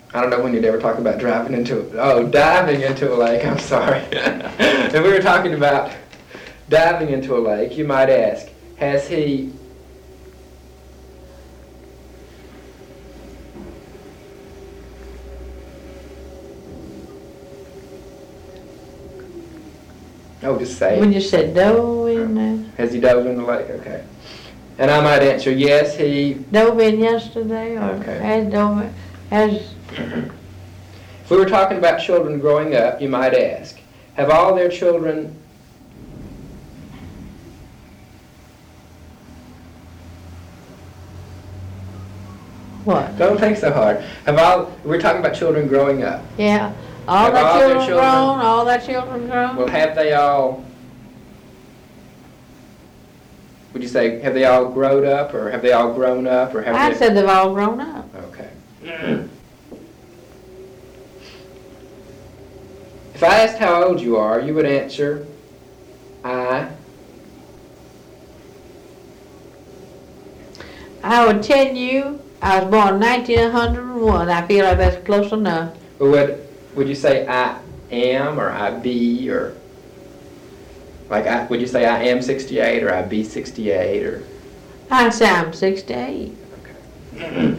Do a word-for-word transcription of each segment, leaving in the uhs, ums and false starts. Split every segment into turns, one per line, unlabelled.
I don't know when you'd ever talk about driving into, oh, diving into a lake, I'm sorry. If we were talking about diving into a lake, you might ask, has he Oh, just say.
When you said dove in there.
Has he dove in the lake? Okay. And I might answer, yes, he...
Dove in yesterday, or
Okay.
has dove, has...
If we were talking about children growing up, you might ask, have all their children...
What?
Don't think so hard. Have all... We're talking about children growing up.
Yeah. All
Have
the
all their
children
children-
grown, all the children grown.
Well, have they all... Would you say, have they all grown up, or have they all grown up, or have
I
they...
said they've all grown up.
Okay. If I asked how old you are, you would answer, I...
I would tell you, I was born nineteen oh one. I feel like that's close enough.
Or would, would you say I am, or I be, or... Like, I, would you say I am sixty-eight, or I be sixty-eight, or...
I'd say I'm sixty-eight.
Okay.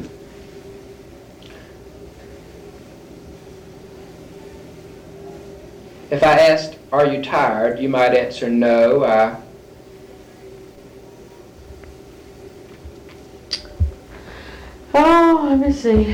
If I asked, are you tired, you might answer, no, I...
Oh, let me see.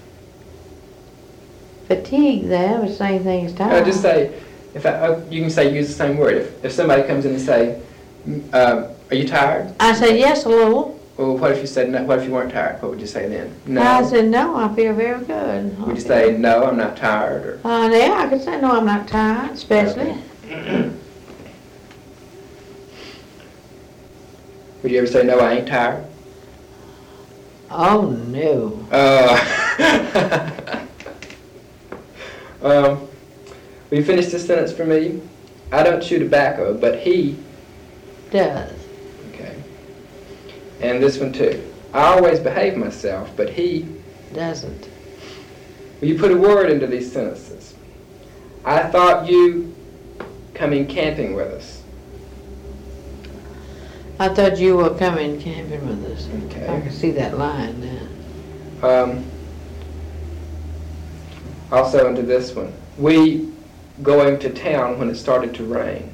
Fatigue there, the same thing as
Uh,
tired.
just say, if I, uh, you can say, use the same word. If, if somebody comes in and say, um, are you tired?
I said yes a little.
Well, what if you said, no, what if you weren't tired? What would you say then? No.
I said no, I feel very good.
Would you say, no, I'm not tired? Or
Uh, yeah, I could say no, I'm not tired, especially.
Okay. Would you ever say, no, I ain't tired?
Oh no.
Uh, um, will you finish this sentence for me? I don't chew tobacco, but he...
Does.
Okay. And this one too. I always behave myself, but he...
Doesn't.
Will you put a word into these sentences? I thought you coming camping with us.
I thought you were coming camping with us.
Okay.
I can see that line now.
Um, also into this one. We going to town when it started to rain.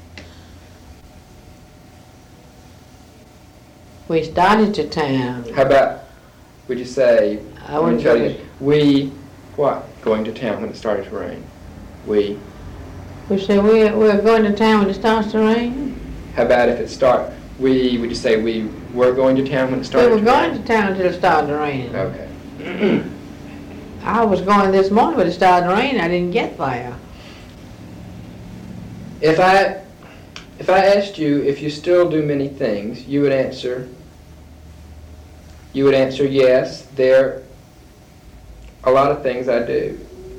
We started to town.
How about, would you say,
I wouldn't
tell
go
you, we, what, going to town when it started to rain? We.
We said we, we're going to town when it starts to rain.
How about if it start, we, would you say we were going to town when it
We
started
were
to
going
rain?
to town until it started to rain.
Okay.
I was going this morning, but it started to rain. I didn't get there.
If I, if I asked you if you still do many things, you would answer, you would answer yes, there are a lot of things I do.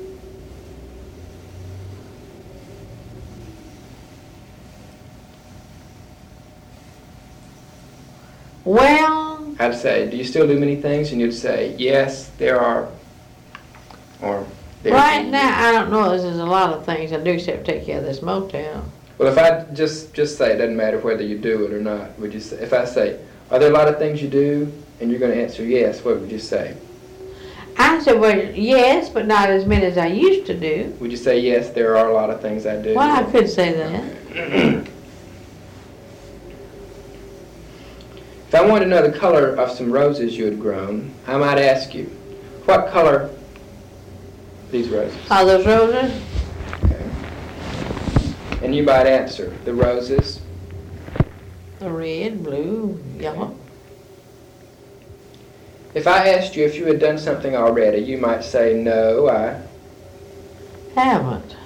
Well,
I'd say, do you still do many things? And you'd say, yes, there are, or there's
right
the-
now, I don't know if there's a lot of things I do except take care of this motel.
Well, if I just, just say, it doesn't matter whether you do it or not, would you say, if I say, are there a lot of things you do? And you're going to answer yes, what would you say?
I said, well, yes, but not as many as I used to do.
Would you say, yes, there are a lot of things I do?
Well, I could say that.
If I wanted to know the color of some roses you had grown, I might ask you, what color these roses?
Are those roses?
Okay. And you might answer, the roses.
The red, blue, yellow.
If I asked you if you had done something already, you might say, no, I...
Haven't.